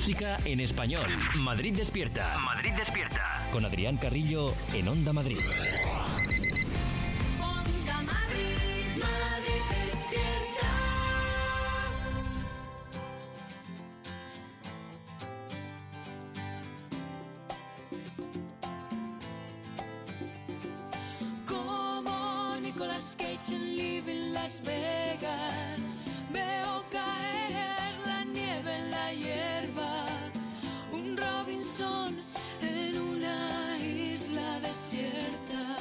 música en español. Madrid despierta. Madrid despierta. Con Adrián Carrillo en Onda Madrid. Onda Madrid, Madrid despierta. Como Nicolas Cage en Living Las Vegas, veo caer la nieve en la hierba, un Robinson en una isla desierta.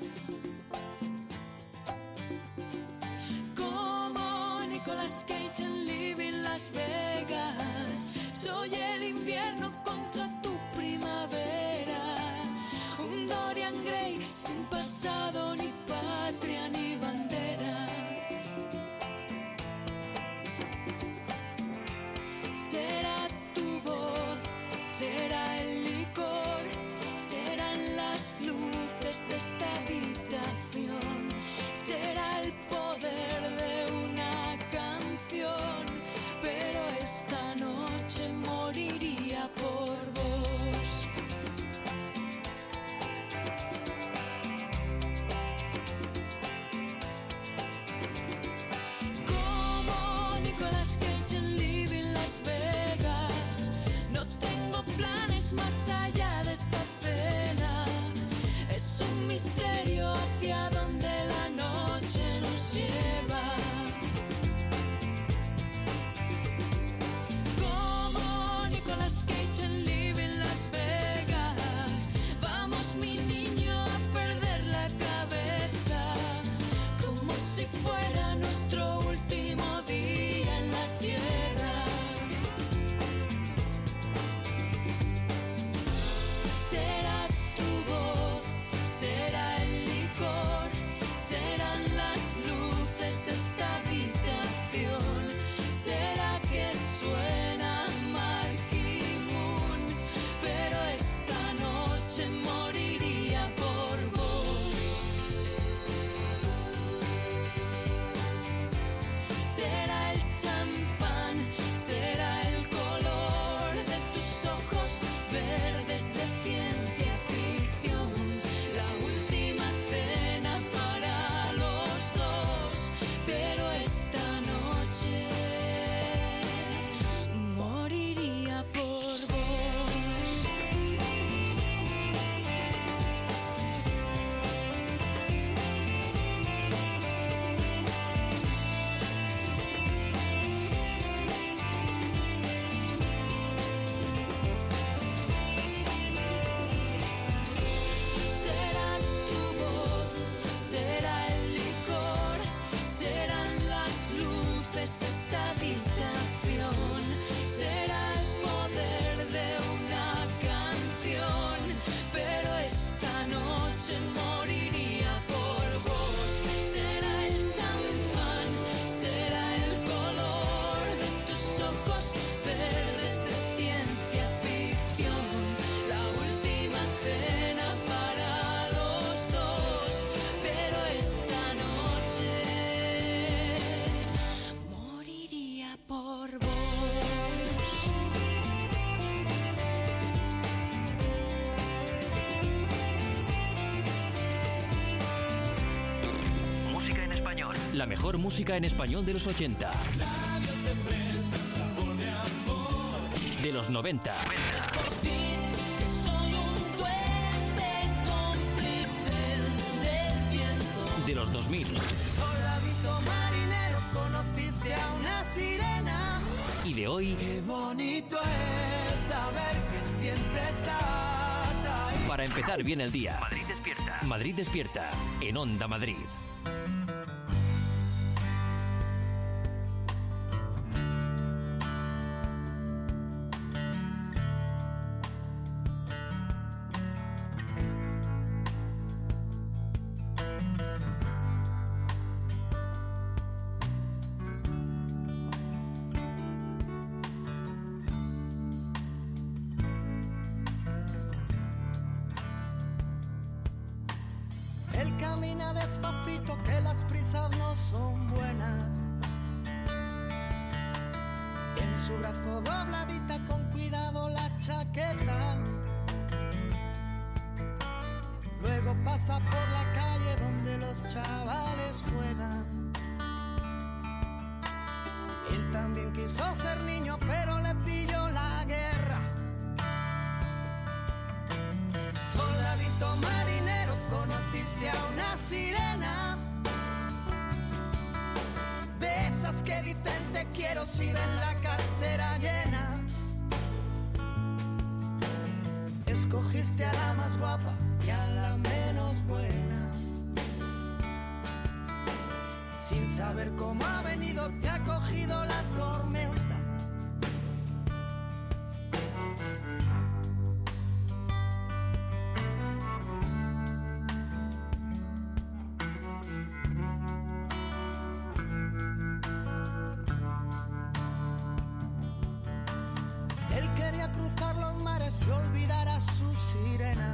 Como Nicolas Cage en Living Las Vegas, soy el invierno contra tu primavera, un Dorian Gray sin pasado, ni patria, ni bandera. Será tu voz, será el licor, serán las luces de esta habitación, será el poder de una canción, pero esta noche moriría por vos. Como Nicolas Cage en Living Las Vegas, no tengo planes más allá de esta cena. Es un misterio hacia donde la noche nos lleva. Como Nicolas Cage en Living Las Vegas, vamos mi niño a perder la cabeza, como si fuera nuestro último día en la tierra. Será tu voz, será el licor, serán las luces de esta habitación, será que suena Marquee Moon, pero esta noche moriría por vos. Será el champán, será el color de tus ojos verdes de ciencia ficción, la última cena para los dos, pero esta noche moriría por vos. Será tu voz, será el licor, serán las luces de esta habitación, será el poder de una canción, pero esta noche moriría por vos. Será el champán, será el color de tus ojos verdes de ciencia ficción, la última cena para los dos, pero esta noche moriría por vos. Música en español. La mejor música en español de los 80. De los 90. Soy un duende cómplice del viento. De los 2000. Soldadito marinero, conociste a una sirena. Y de hoy. Qué bonito es saber que siempre estás ahí. Para empezar bien el día. Madrid despierta. Madrid despierta. En Onda Madrid. Él camina despacito, que las prisas no son buenas. Él En su brazo dobladita con cuidado la chaqueta. Luego pasa por la calle donde los chavales juegan. Él también quiso ser niño, pero le pilló la guerra. Soldadito marinero, conociste a una sirena, de esas que dicen te quiero si ven la cartera llena. Escogiste a la más guapa y a la menos buena. Sin saber cómo ha venido, te ha cogido la tormenta. Él quería cruzar los mares y olvidar a su sirena.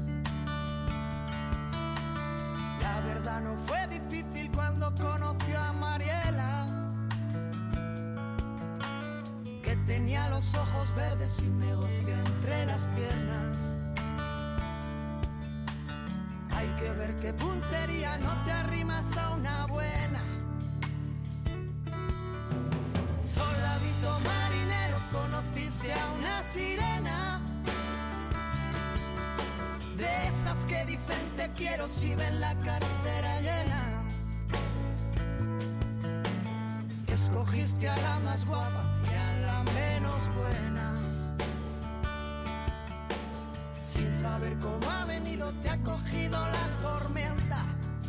La verdad no fue difícil cuando conoció a Mariela, que tenía los ojos verdes y un negocio entre las piernas. Hay que ver qué puntería, no te arrimas a una buena. Soldadito marinero, conociste a una sirena, de esas que dicen te quiero si ven la cartera llena. Escogiste a la más guapa y a la menos buena. Sin saber cómo ha venido, te ha cogido la tormenta.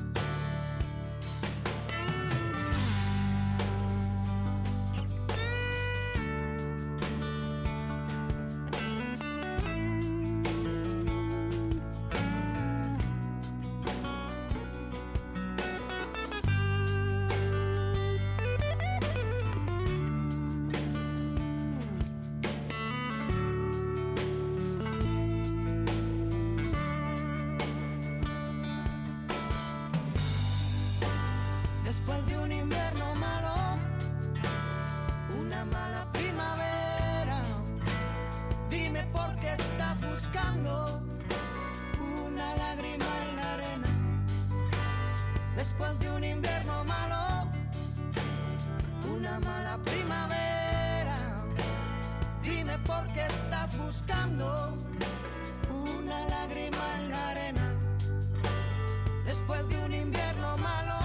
Después de un invierno malo, una mala primavera, dime por qué estás buscando una lágrima en la arena. Después de un invierno malo, una mala primavera, dime por qué estás buscando una lágrima en la arena. Después de un invierno malo,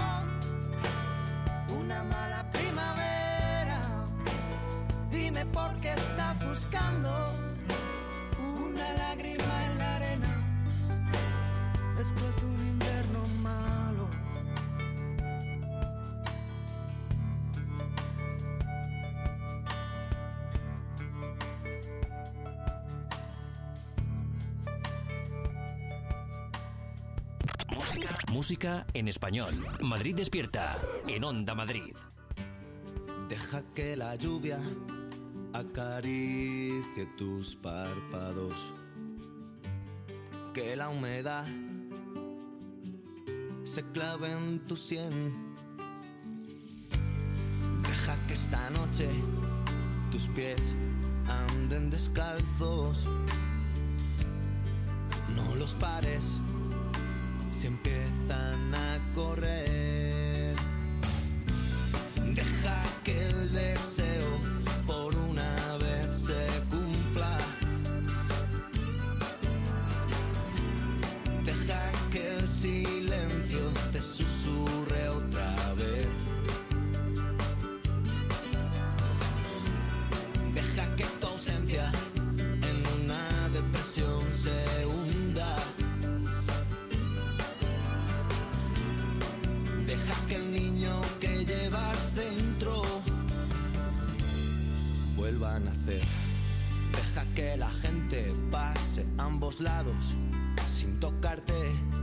una mala primavera, dime por qué estás buscando una lágrima en la arena. Después de un invierno malo. Música en español. Madrid despierta en Onda Madrid. Deja que la lluvia acaricie tus párpados, que la humedad se clave en tu sien. Deja que esta noche tus pies anden descalzos, no los pares si empiezan a correr. Deja que el deseo por una vez se cumpla. Deja que el silencio te susurre otra vez. Deja que tu ausencia en una depresión se hunda. Deja que el niño que llevas dentro vuelva a nacer. Deja que la gente pase a ambos lados sin tocarte.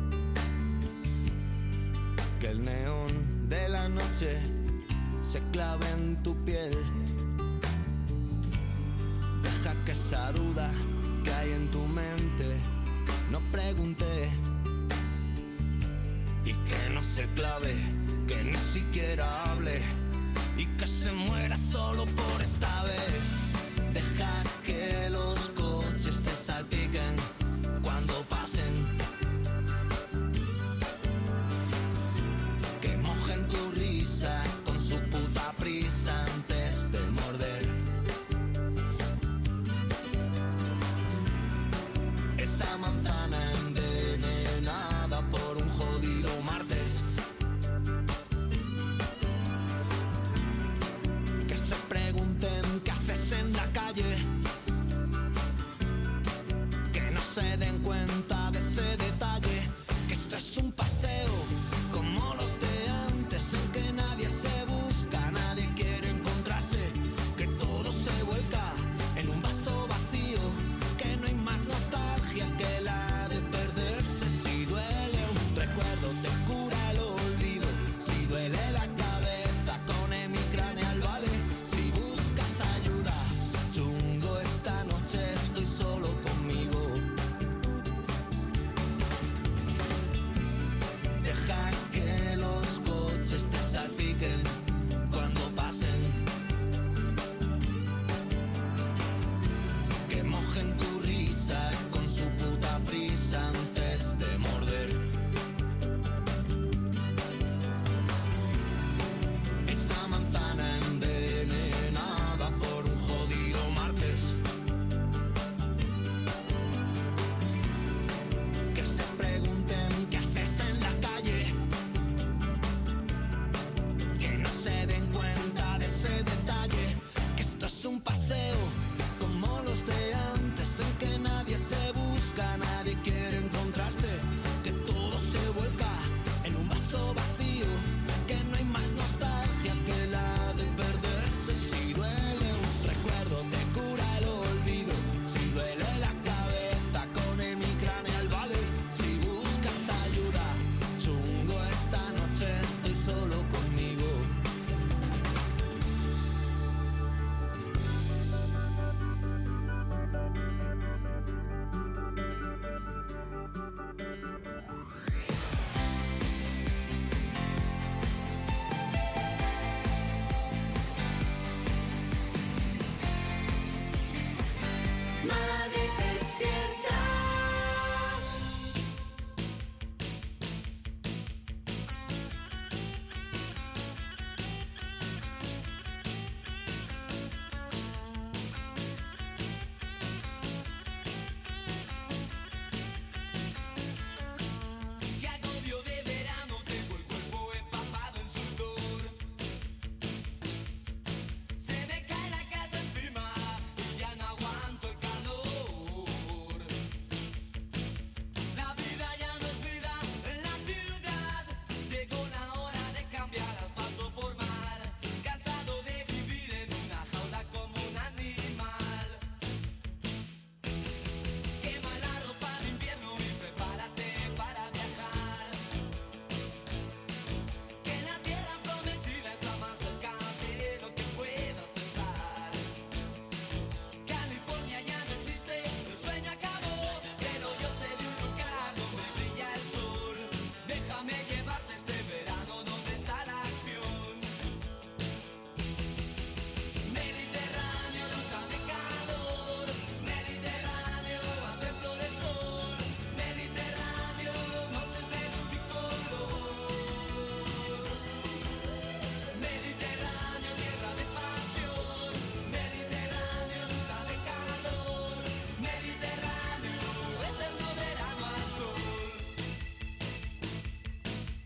Que el neón de la noche se clave en tu piel. Deja que esa duda que hay en tu mente no pregunte. Y que no se clave, que ni siquiera hable. Y que se muera solo por esta vez. Deja que los coches te salpiquen cuando pasen, que mojen tu risa con su puta prisa antes de morder. Esa manzana envenenada por un jodido martes. Que se pregunten qué haces en la calle, que no se den cuenta de ese detalle, que esto es un paseo como los de antes, en que nadie se busca, nadie quiere encontrarse, que todo se vuelca en un vaso vacío, que no hay más nostalgia que la de perderse. Si duele un recuerdo te cura el olvido, si duele la cabeza con hemicraneal vale, si buscas ayuda chungo esta noche estoy solo conmigo. Deja que los coches te salpiquen cuando pasen, que mojen tu risa con su puta prisa antes de morder. Esa manzana envenenada por un jodido martes. Que se pregunten qué haces en la calle, que no se den cuenta de ese detalle, que esto es un paseo como los de antes, en que nadie se busca, nadie quiere encontrarse, que todo se vuelca en un vaso vacío, que no hay más nostalgia que la de perderse. Si duele un recuerdo te cura el olvido, si duele la cabeza con hemicraneal vale, si buscas ayuda chungo esta noche estoy solo conmigo. Madrid despierta. Qué agobio de verano, tengo el cuerpo empapado en sudor. Se me cae la casa encima y ya no aguanto el calor. La vida ya no es vida en la ciudad. Llegó la hora de cambiar asfalto por mar. Cansado de vivir en una jaula como un animal. Quema la ropa de invierno y prepárate para viajar. Que la tierra prometida está más cerca de lo que puedas pensar. California ya no existe, el sueño acabó, pero yo sé de un lugar donde brilla el sol. Déjame llevarte este verano donde está la acción. Mediterráneo, lucha de calor. Mediterráneo, al templo del sol. Mediterráneo, noches de luz y color. Mediterráneo, tierra de pasión. Mediterráneo, lucha de calor. Mediterráneo, eterno verano al sol.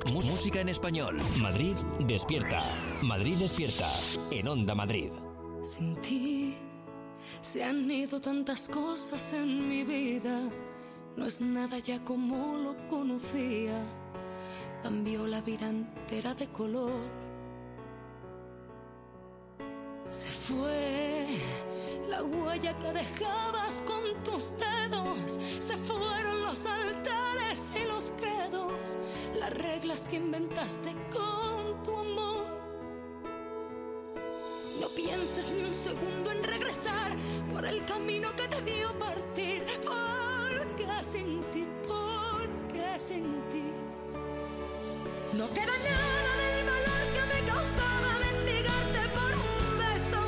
Música en español. Madrid despierta. Madrid despierta. En Onda Madrid. Sin ti se han ido tantas cosas en mi vida. No es nada ya como lo conocía. Cambió la vida entera de color. Se fue la huella que dejabas con tus dedos. Se fueron los altares y los credos, las reglas que inventaste con tu amor. No pienses ni un segundo en regresar por el camino que te vio partir. Porque sin ti, porque sin ti no queda nada del valor que me causaba mendigarte por un beso.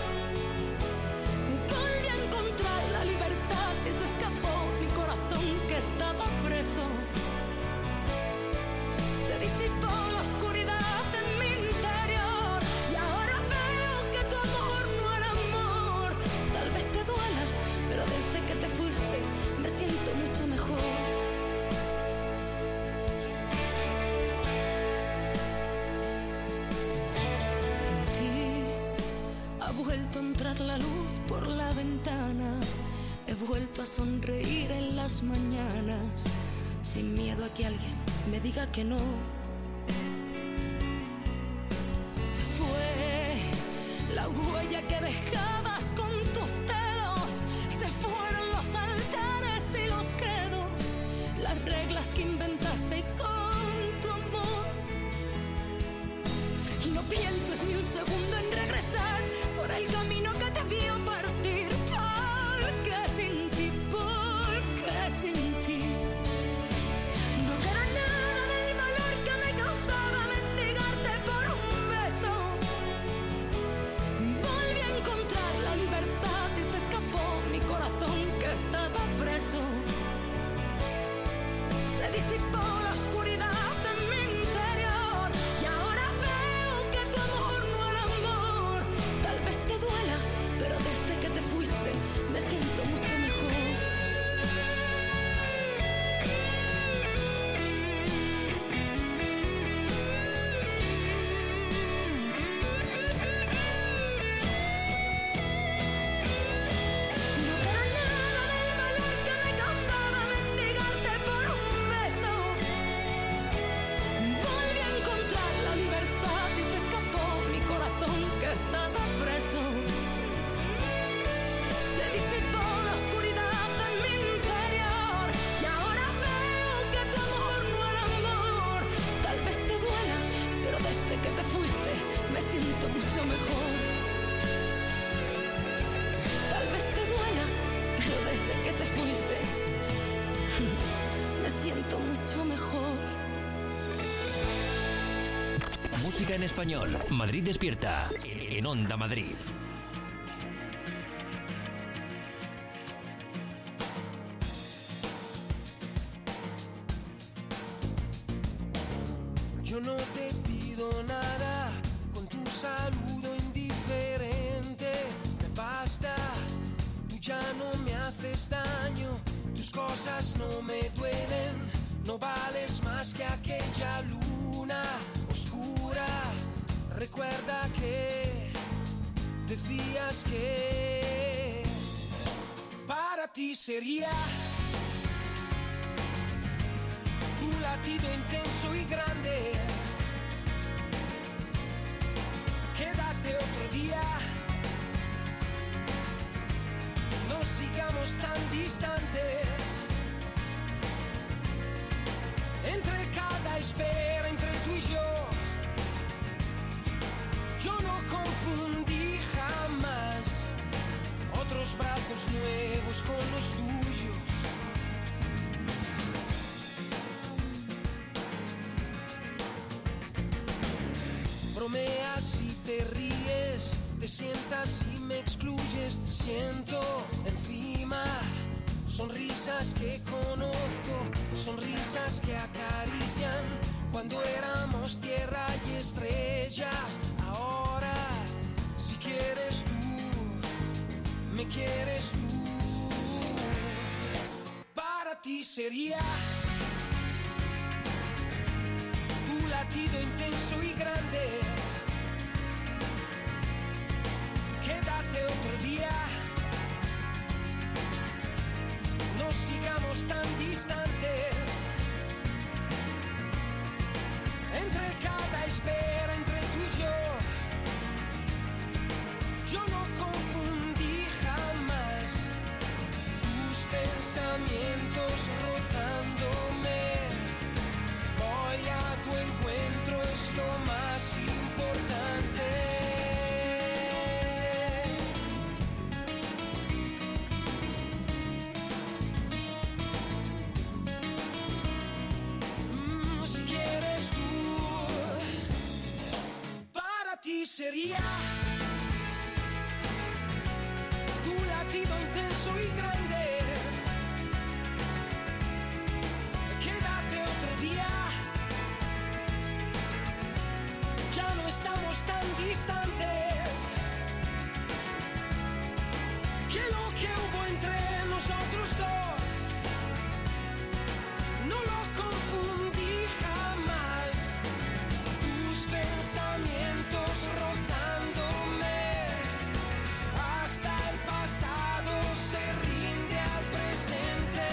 Volví a encontrar la libertad y se escapó mi corazón que estaba preso. Se disipó la oscuridad en mi interior y ahora veo que tu amor no era amor. Tal vez te duela, pero desde que te fuiste me siento mucho mejor. Ha vuelto a entrar la luz por la ventana. He vuelto a sonreír en las mañanas, sin miedo a que alguien me diga que no. Se fue la huella que dejabas con tus dedos. Se fueron los altares y los credos, las reglas que inventaste con tu amor. Y no pienses ni un segundo en regresar por el camino que te vio partir. Porque sin ti, porque sin ti no queda nada del valor que me causaba mendigarte por un beso. Volví a encontrar la libertad y se escapó mi corazón que estaba preso. Se disipó la oscuridad en mi interior y ahora veo que tu amor no era amor. Tal vez te duela, pero desde que te fuiste me siento mucho mejor. No queda nada del valor que me causaba mendigarte por un beso. Volví a encontrar la libertad y se escapó mi corazón que estaba preso. Se disipó la oscuridad en mi interior y ahora veo que tu amor no era amor. Tal vez te duela, pero desde que te fuiste me siento mucho mejor. Tal vez te duela, pero desde que te fuiste me siento mucho mejor. Música en español. Madrid despierta. En Onda Madrid. Yo no te pido nada, con tu saludo indiferente me basta. Tú ya no me haces daño, tus cosas no me duelen. No vales más que aquella luna oscura. Recuerda que decías que para ti sería tu latido intenso y grande. Quédate otro día, no sigamos tan distantes. Entre cada espera, entre tú y yo no confundí jamás otros brazos nuevos con los tuyos. Bromeas y te ríes, te sientas y me excluyes. Siento encima sonrisas que conozco, sonrisas que acarician cuando éramos tierra y estrellas. Ahora, si quieres tú, me quieres tú. Para ti sería tu latido intenso y grande. Quédate otro día, no sigamos tan distantes. Entre cada espera, entre tú y yo no confundí jamás tus pensamientos rozándome. Voy a tu encuentro, es lo más importante. Si quieres tú, para ti sería tu latido intenso y grande. Quédate otro día, ya no estamos tan distantes. Que lo que hubo entre nosotros dos no lo confundí jamás. Tus pensamientos rozándome, hasta el pasado se rinde al presente.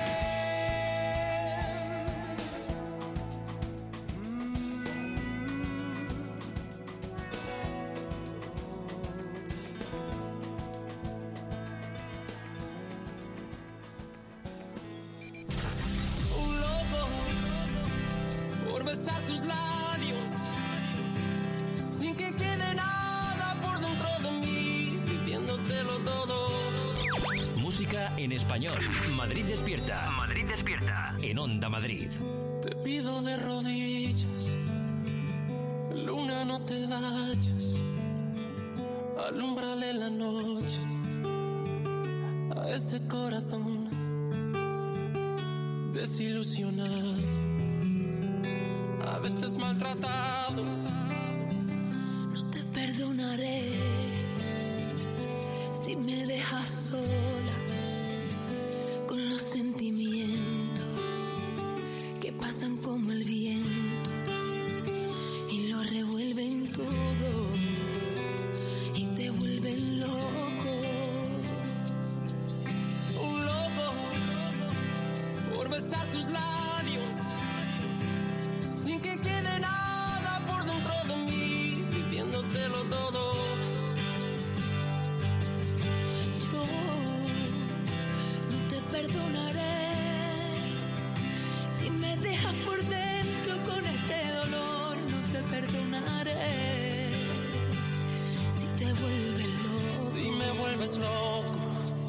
Un loco por besar tus labios, sin que quede nada por dentro de mí, viviéndotelo todo. Música en español. Madrid despierta. Madrid despierta. En Onda Madrid. Te pido de rodillas, luna, no te vayas, alúmbrale la noche a ese corazón desilusionado, a veces maltratado. No te perdonaré si me dejas sola con los sentimientos que pasan como el viento y lo revuelven todo y te vuelven loco. Un loco por besar tus labios, sin que quede nada por dentro de mí, viviéndotelo todo. Yo no te perdonaré si me dejas por dentro con este dolor. No te perdonaré si te vuelves loco. Si me vuelves loco.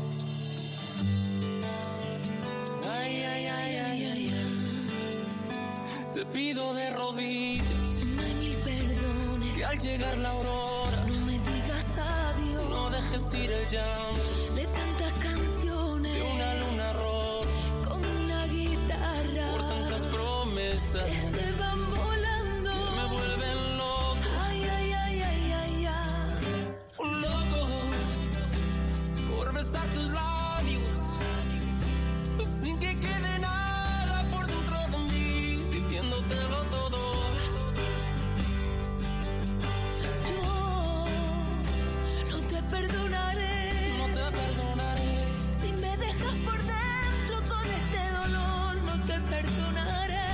Ay, ay, ay, ay, ay, ay. Te pido de rodillas No hay mil perdones, que al llegar la aurora no me digas adiós. no dejes ir el llanto De tantas canciones, de una luna roja, como una guitarra por tantas promesas que se van volando. que me vuelven loco. Ay, ay, ay, ay, ay, ay. Un loco por besar tus labios, sin que quede nada por dentro de mí, viviéndotelo todo. Yo no te perdonaré No te perdonaré si me dejas por dentro con este dolor. No te perdonaré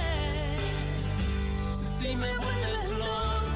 si me vuelves loco.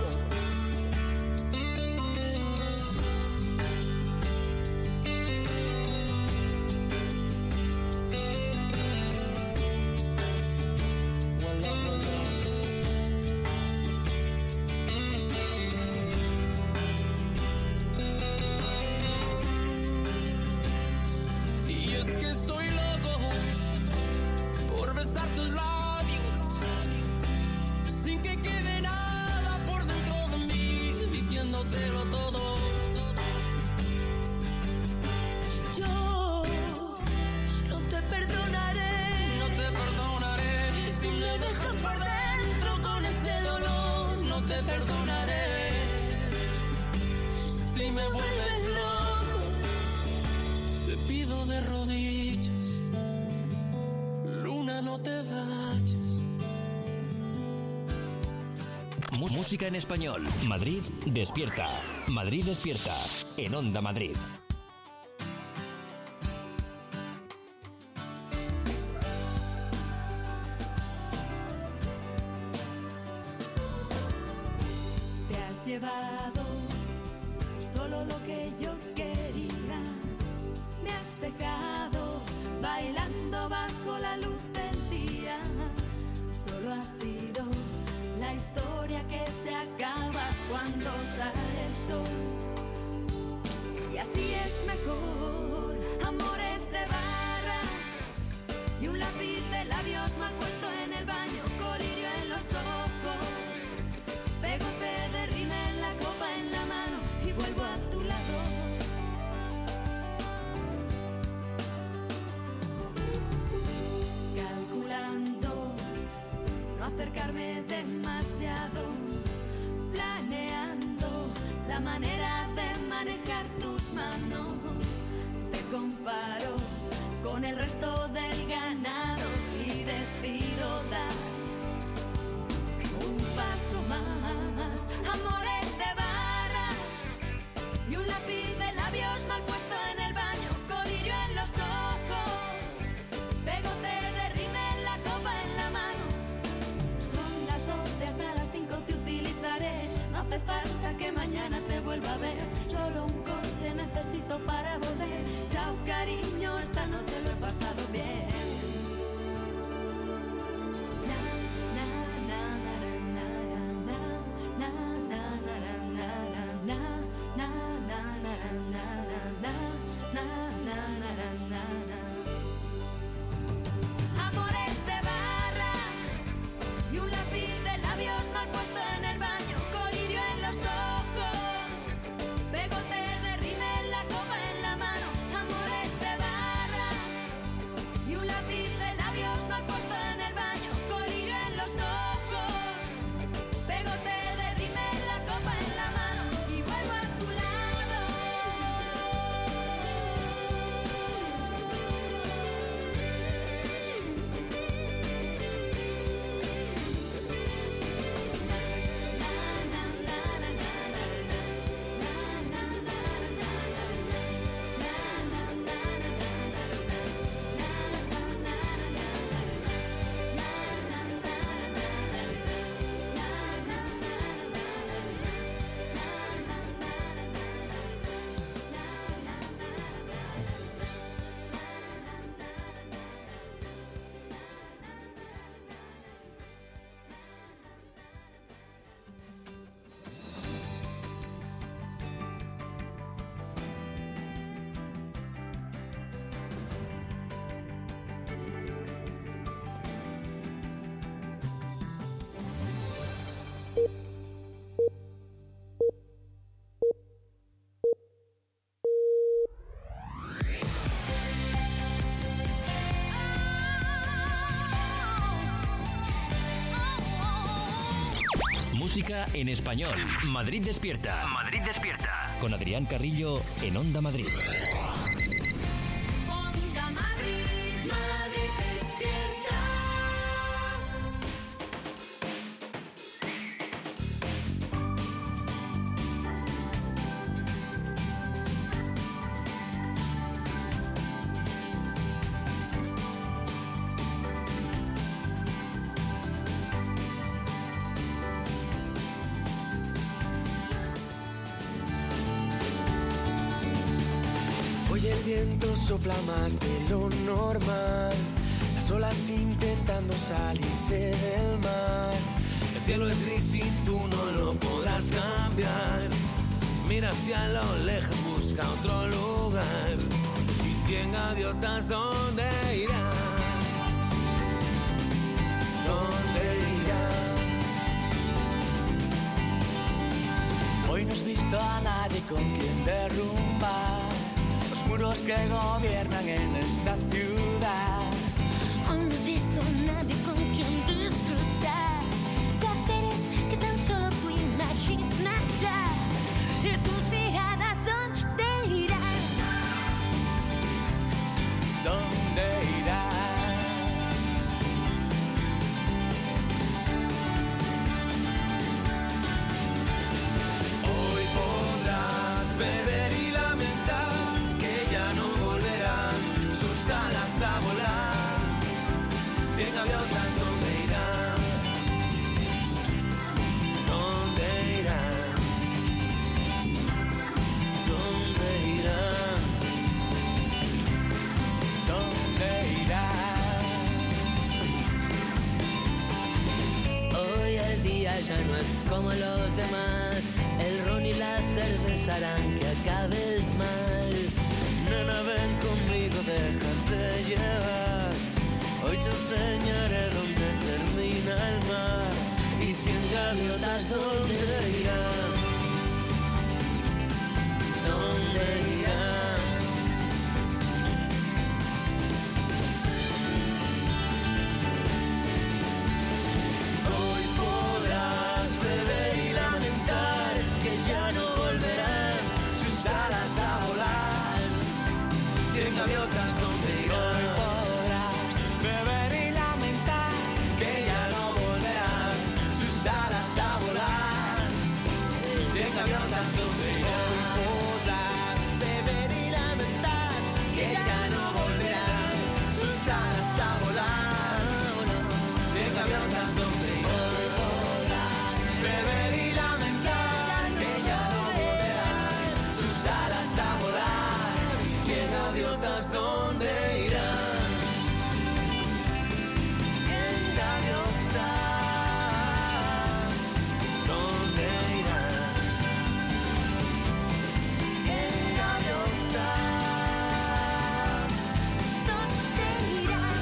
Y es que estoy loco por besar tus labios, sin que quede nada por dentro de mí, viviéndotelo todo. Yo no te perdonaré. No te perdonaré si me dejas por dentro con ese dolor. No te perdonaré si me vuelves loco. Te pido de rodillas, luna, no te vayas, Música en español. Madrid despierta. Madrid despierta. En Onda Madrid. Te has llevado solo lo que yo quería. Me has dejado bailando bajo la luz del día. Solo ha sido la historia que se acaba cuando sale el sol. Y así es mejor. Amores de barra y un lápiz de labios mal puesto en el baño, colirio en los ojos, pegote de rímel, la copa en la mano y vuelvo a tu lado. Calculando no acercarme demasiado, planeando la manera de manejar tus manos. Te comparo con el resto del ganado y decido dar un paso más. Amores de barra y un lápiz de labios mal puesto en el baño, colirio en los ojos, pegote de rímel, la copa en la mano. Son las 12 hasta las 5 te utilizaré. No hace falta que mañana te vuelva a ver. Solo un coche necesito para volver. Chao cariño, esta noche lo he pasado bien. Amores de barra y un lápiz de labios mal puesto en el baño, colirio en los ojos, pegote de rímel, la copa en la mano. Amores de barra y un lápiz de labios mal puesto en el baño, colirio en los ojos, pegote de rímel, la copa en la mano y vuelvo a tu lado. Música en español. Madrid despierta. Madrid despierta. Con Adrián Carrillo en Onda Madrid. Onda Madrid, Madrid despierta. Hoy el viento sopla más de lo normal, las olas intentando salirse del mar. El cielo es gris y tú no lo podrás cambiar. Mira hacia lo lejos, busca otro lugar. Y 100 gaviotas, ¿dónde irán? ¿Dónde irán? Hoy no has visto a nadie con quien derrumbar los muros que gobiernan en esta ciudad. Hoy no has visto a nadie con quien disfrutar placeres que tan solo tú imaginarás. Y tus miradas, ¿dónde irán? ¿Dónde irán? como los demás. El ron y la cerveza harán que acabes mal. Nena, ven conmigo, déjate llevar. Hoy te enseñaré dónde termina el mar y 100 gaviotas dónde irán. ¿Dónde irán? Hoy podrás beber y lamentar que ya no volverán sus alas a volar. 100 gaviotas donde irán. Hoy podrás beber y lamentar que ya no volverán sus alas a volar. 100 gaviotas donde irán. ¿Dónde irán? En gaviotas, ¿dónde irán? En gaviotas, ¿dónde irán?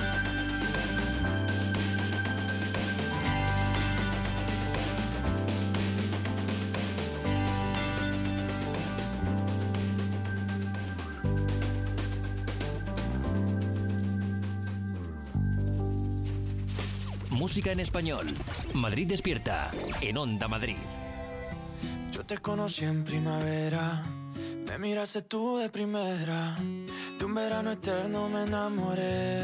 Música en español. Madrid despierta. En Onda Madrid. Yo te conocí en primavera. Me miraste tú de primera. De un verano eterno me enamoré.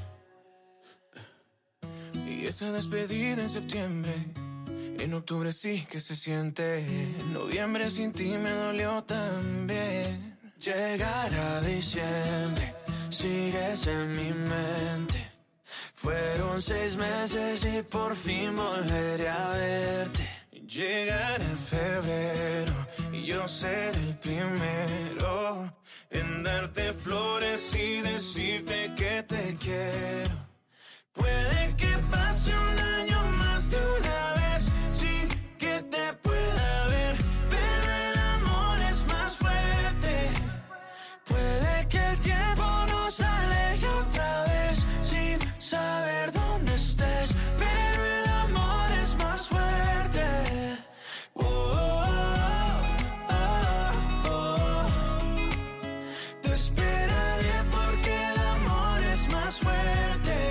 Y esa despedida en septiembre. En octubre sí que se siente. En noviembre sin ti me dolió también. Llegará diciembre. Sigues en mi mente. Fueron 6 meses y por fin volveré a verte. Llegará febrero y yo seré el primero en darte flores y decirte que te quiero. Puede que pase un año más de una vez sin que te pueda ver, pero el amor es más fuerte. Puede que el tiempo nos aleje otra vez sin saber dónde estés, pero el amor es más fuerte. Oh, oh, oh, oh. Te esperaré porque el amor es más fuerte.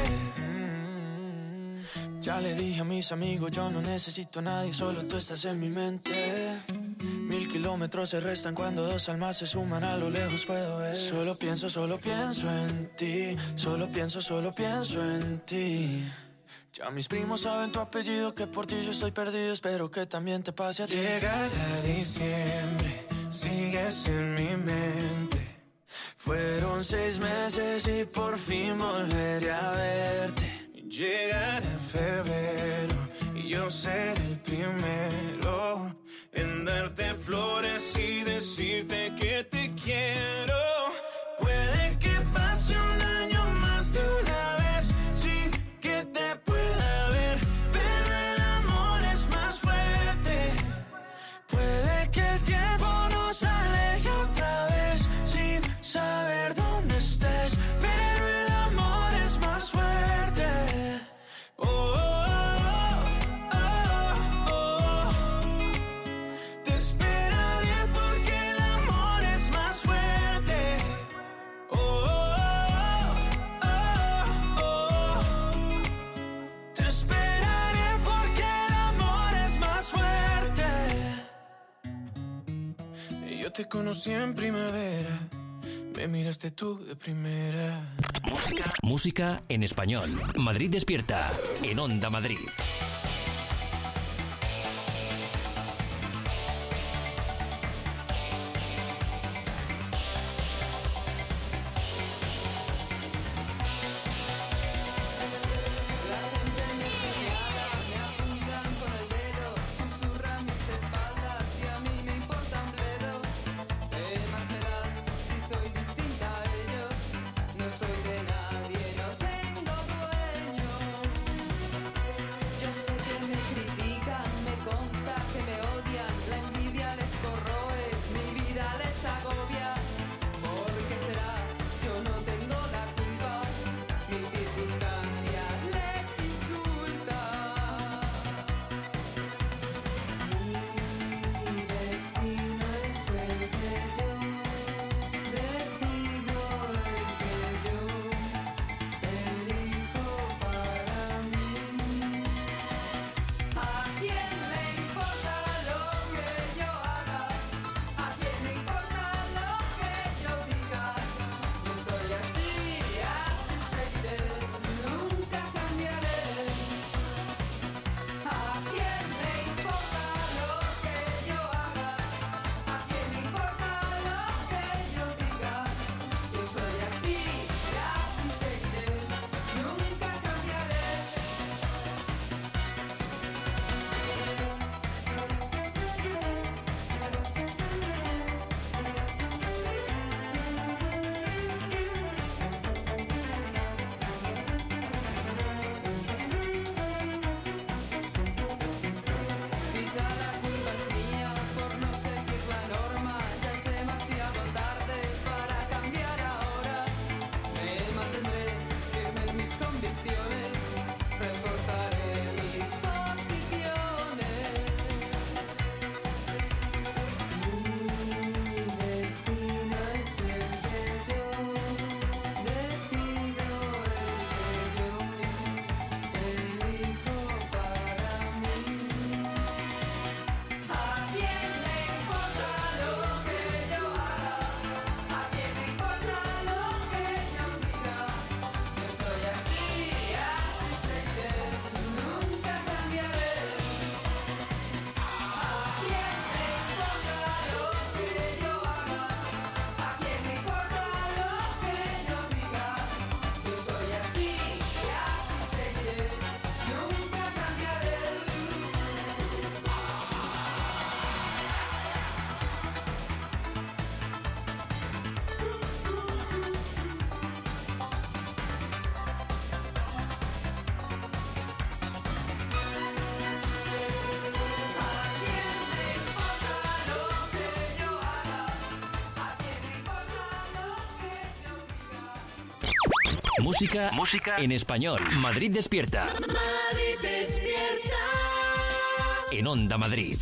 Ya le dije a mis amigos, yo no necesito a nadie, solo tú estás en mi mente. 1000 kilómetros se restan cuando 2 almas se suman, a lo lejos puedo ver. Solo pienso en ti, solo pienso en ti. Ya mis primos saben tu apellido, que por ti yo estoy perdido, espero que también te pase a ti. Llegará diciembre, sigues en mi mente. Fueron 6 meses y por fin volveré a verte. Llegará febrero y yo seré el primero en darte flores y decirte que te quiero. Puede que pase un año más de una vez sin que te pueda ver, pero el amor es más fuerte. Puede que el tiempo nos aleje otra vez sin saber dónde estés, pero el amor es más fuerte. Oh, oh, oh, oh, oh. Te esperaré porque el amor es más fuerte. Oh, oh, oh, oh. Te esperaré porque el amor es más fuerte. Y yo te conocí en primavera. Me miraste tú de primera. Música en español. Madrid despierta. En Onda Madrid. No soy de nadie, no tengo dueño. Yo Música en español. Madrid despierta. Madrid despierta. En Onda Madrid.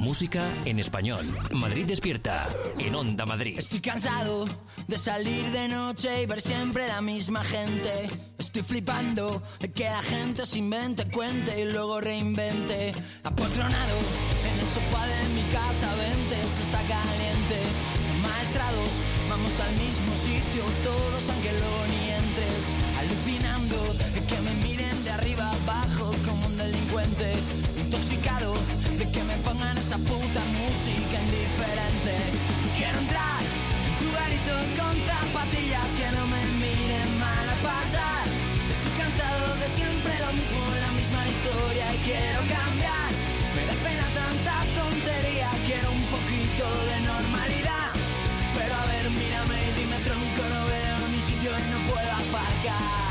Música en español. Madrid despierta en Onda Madrid. Estoy cansado de salir de noche y ver siempre la misma gente. Estoy flipando de que la gente se invente, cuente y luego reinvente. Apotronado en el sofá de mi casa, vente, se está caliente. Maestrados, vamos al mismo sitio, todos aunque luego ni entres. Alucinando de que me miren de arriba abajo como un delincuente. Intoxicado de que me pongan esa puta música indiferente. Quiero entrar en tu garito con zapatillas que no me miren mal a pasar. Estoy cansado de siempre lo mismo, la misma historia y quiero cambiar. Me da pena tanta tontería, quiero un poquito de normalidad. Pero a ver, mírame y dime tronco, no veo ni sitio y no puedo aparcar.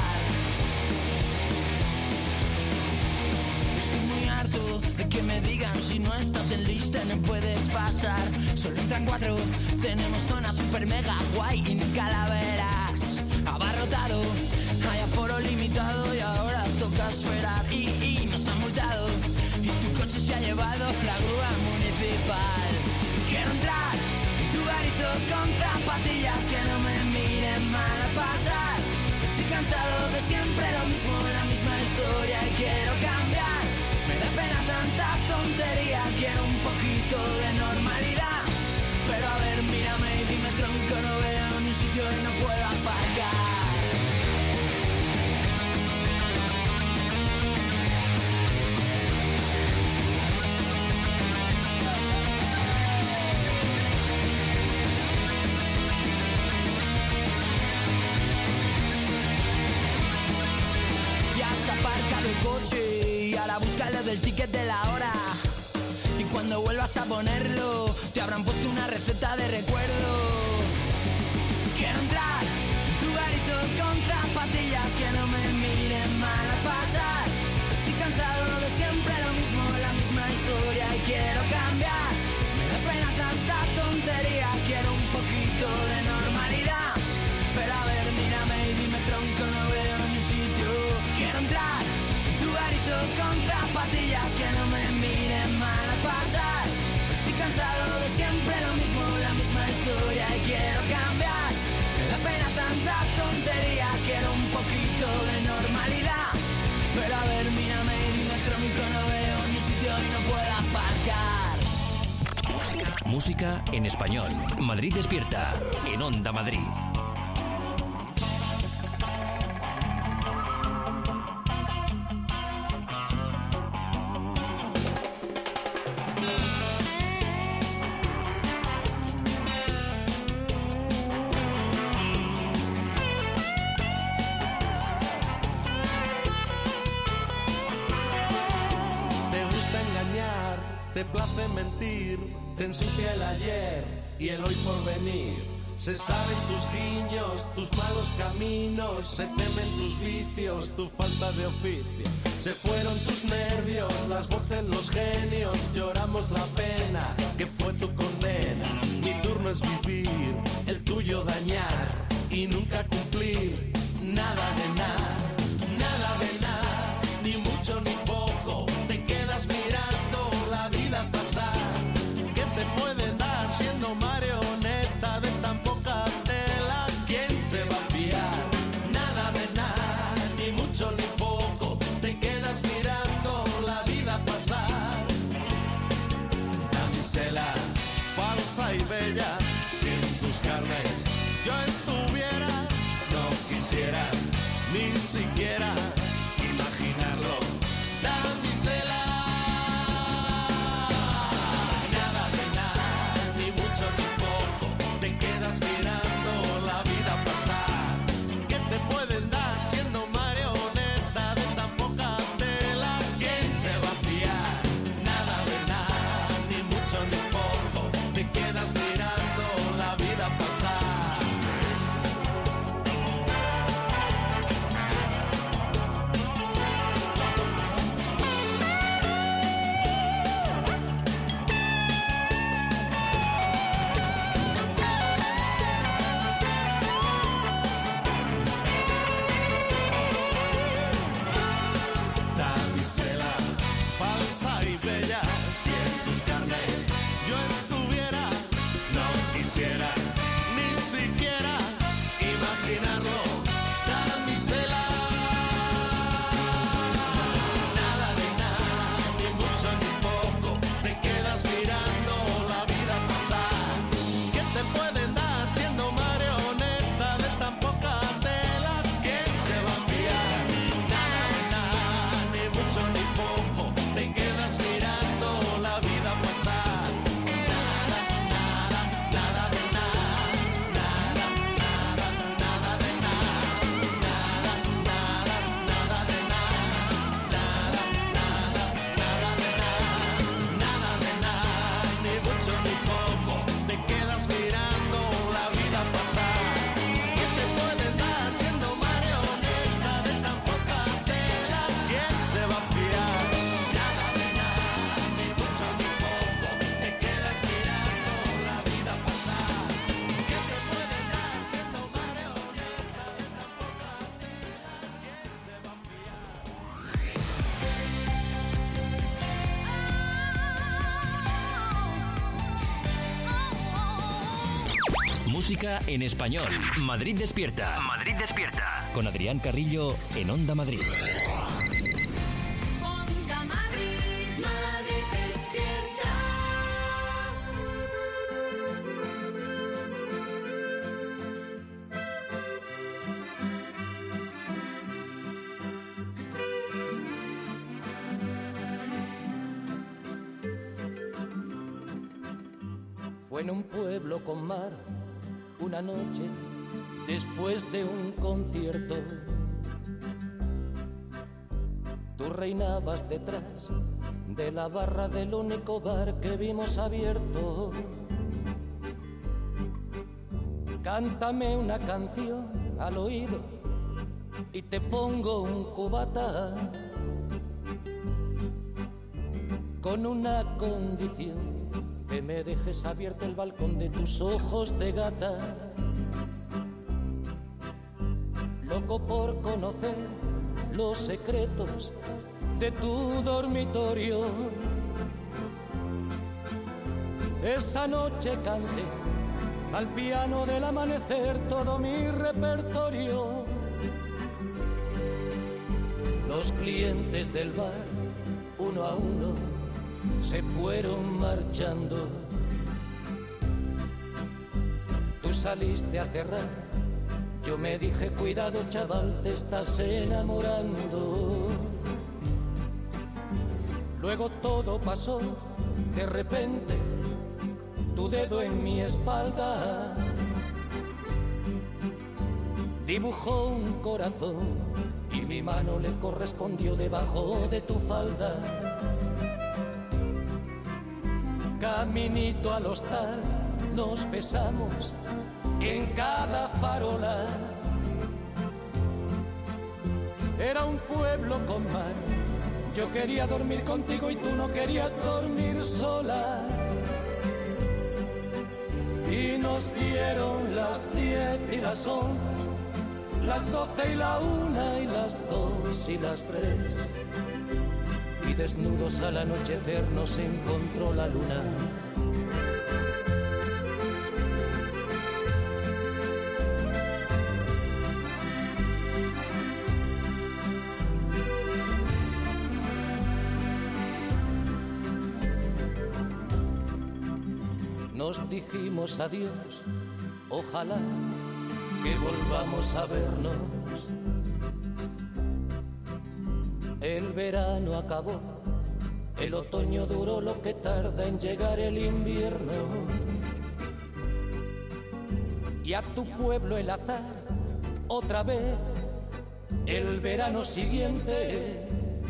Estoy muy harto de que me digan si no estás en lista no puedes pasar. Solo entran 4, tenemos zona super mega guay y nunca la verás. Abarrotado, hay aforo limitado y ahora toca esperar. Y nos han multado y tu coche se ha llevado la grúa municipal. Quiero entrar en tu garito con zapatillas que no me miren mal a pasar. Estoy cansado de siempre lo mismo, la misma historia y quiero cambiar. Me da pena tanta tontería, quiero un poquito de normalidad. Pero a ver, mírame y dime tronco, no veo ni sitio y no puedo aparcar. Aparcado el coche y ahora búscalo del ticket de la hora. Y cuando vuelvas a ponerlo, te habrán puesto una receta de recuerdo. Quiero entrar en tu garito con zapatillas que no me miren mal a pasar. Estoy cansado de siempre lo mismo, la misma historia y quiero cambiar. Me da pena tanta tontería, quiero un poquito de normalidad. Pero a ver, mírame y dime tronco, no veo ni sitio. Quiero entrar en tu garito con zapatillas que no me miren mal a pasar. Estoy cansado de siempre lo mismo, la misma historia y quiero cambiar. Me da pena tanta tontería, quiero un poquito de normalidad. Pero a ver, mírame y dime tronco, no veo ni sitio y no puedo aparcar. Música en español. Madrid despierta en Onda Madrid. Te place mentir, te ensucia el ayer y el hoy por venir. Se saben tus guiños, tus malos caminos, se temen tus vicios, tu falta de oficio. Se fueron tus nervios, las voces, los genios, lloramos la pena que fue tu condena. Mi turno es vivir, el tuyo dañar y nunca cumplir nada de nada, nada de nada, ni mucho ni poco. Te quedas mirando la vida pasar. ¿Qué te pueden dar siendo marioneta de tan poca tela? ¿Quién se va a fiar? Nada de nada, ni mucho ni poco. Te quedas mirando la vida pasar. Damisela, falsa y bella, si en tus carnes yo estuviera, no quisiera ni siquiera imaginarlo. Damisela, nada de nada, ni mucho ni poco. Te quedas mirando la vida pasar. ¿Qué te pueden dar siendo marioneta de tan poca tela? ¿Quién se va a fiar? Nada de nada, ni mucho ni poco. Te quedas mirando la vida pasar. Música en español. Madrid Despierta. Madrid Despierta. Con Adrián Carrillo en Onda Madrid. Onda Madrid, Madrid Despierta. Fue en un pueblo con mar, una noche después de un concierto. Tú reinabas detrás de la barra del único bar que vimos abierto. Cántame una canción al oído y te pongo un cubata, con una condición: que me dejes abierto el balcón de tus ojos de gata. Loco por conocer los secretos de tu dormitorio. Esa noche canté al piano del amanecer todo mi repertorio. Los clientes del bar, uno a uno, se fueron marchando. Tú saliste a cerrar, yo me dije: cuidado, chaval, te estás enamorando. Luego todo pasó, de repente, tu dedo en mi espalda dibujó un corazón y mi mano le correspondió debajo de tu falda. Caminito al hostal, nos besamos en cada farola. Era un pueblo con mar, yo quería dormir contigo y tú no querías dormir sola. Y nos dieron las 10 y las 11, las 12 y la 1 y las 2 y las 3. Y desnudos al anochecer nos encontró la luna. Nos dijimos adiós, ojalá que volvamos a vernos. El verano acabó, el otoño duró lo que tarda en llegar el invierno. Y a tu pueblo el azar, otra vez, el verano siguiente,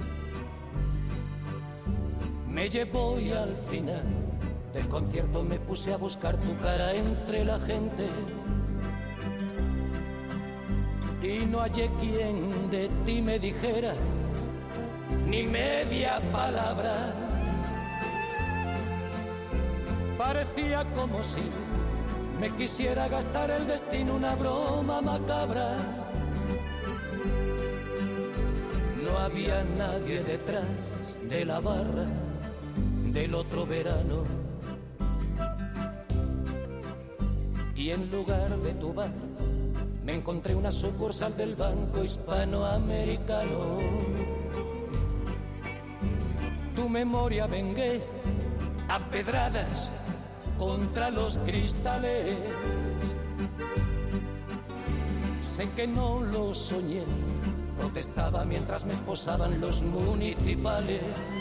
me llevó y al final del concierto me puse a buscar tu cara entre la gente. Y no hallé quien de ti me dijera ni media palabra. Parecía como si me quisiera gastar el destino una broma macabra. No había nadie detrás de la barra del otro verano. Y en lugar de tu bar me encontré una sucursal del Banco Hispanoamericano. Tu memoria vengué a pedradas contra los cristales. Sé que no lo soñé, protestaba mientras me esposaban los municipales.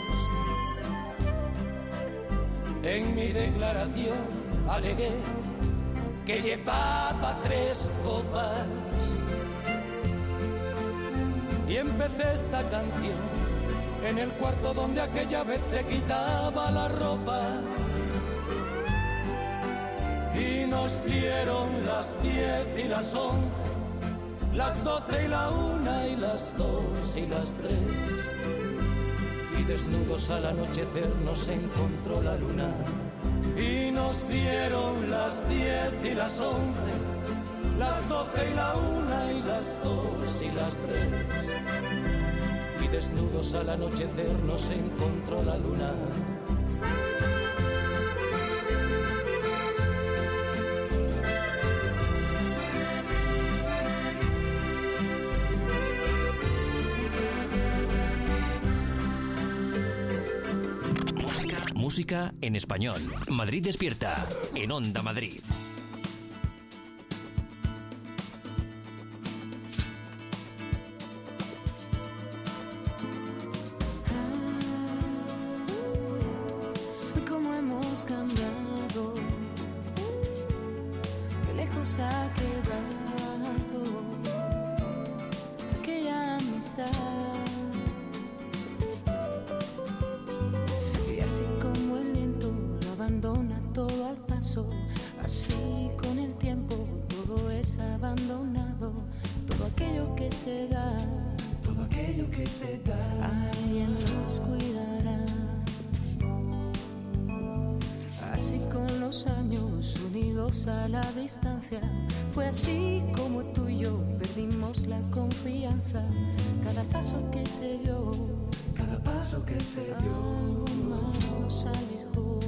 En mi declaración alegué que llevaba 3 copas y empecé esta canción en el cuarto donde aquella vez te quitaba la ropa. Y nos dieron las 10 y las 11, las 12 y la 1 y las 2 y las 3. Y desnudos al anochecer nos encontró la luna. Y nos dieron las 10 y las 11, las 12 y la 1 y las 2 y las 3. Y desnudos al anochecer nos encontró la luna. Música en español. Madrid Despierta, en Onda Madrid. Cómo hemos cambiado, qué lejos ha quedado aquella amistad. Y así como el viento lo abandona todo al paso, así con el tiempo todo es abandonado. Todo aquello que se da, todo aquello que se da, alguien nos cuidará. Así con los años unidos a la distancia, fue así como tú y yo perdimos la confianza. Cada paso que se dio, cada paso que se dio, algo más nos alejó.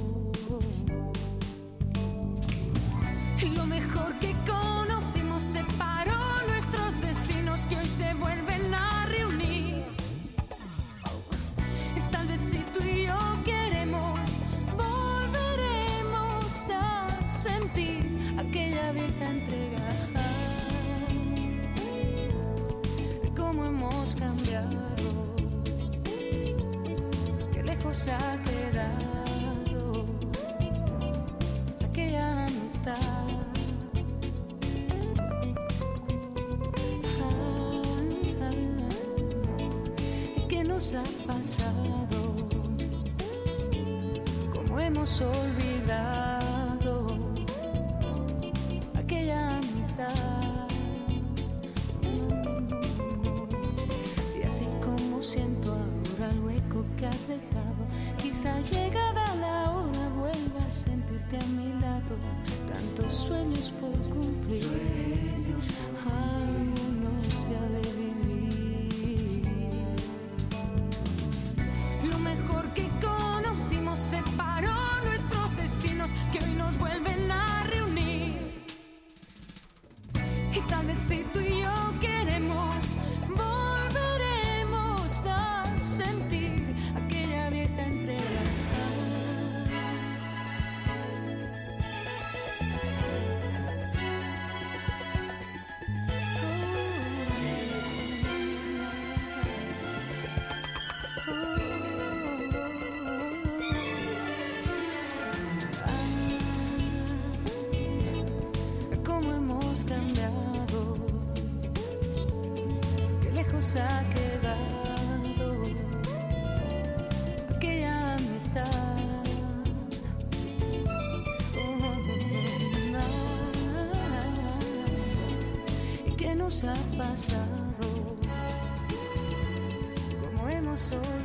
Lo mejor que conocimos separó nuestros destinos que hoy se vuelven a reunir. Tal vez si tú y yo queremos, volveremos a sentir aquella vieja entrega. Cómo hemos cambiado, qué lejos ha quedado aquella amistad. ¿Qué nos ha pasado? ¿Cómo hemos olvidado aquella amistad? Y así como siento ahora el hueco que has dejado, quizá llegada la hora vuelva a sentirte a mi lado. Tantos sueños por cumplir, algunos se ha de vivir. Lo mejor que conocimos separó nuestros destinos que hoy nos vuelven a reunir. Y tal vez si tú y yo queremos, volveremos a sentir aquella vieja entrega. Cómo hemos cambiado, qué lejos ha quedado aquella amistad. ¿Y qué nos ha pasado? ¿Cómo hemos olvidado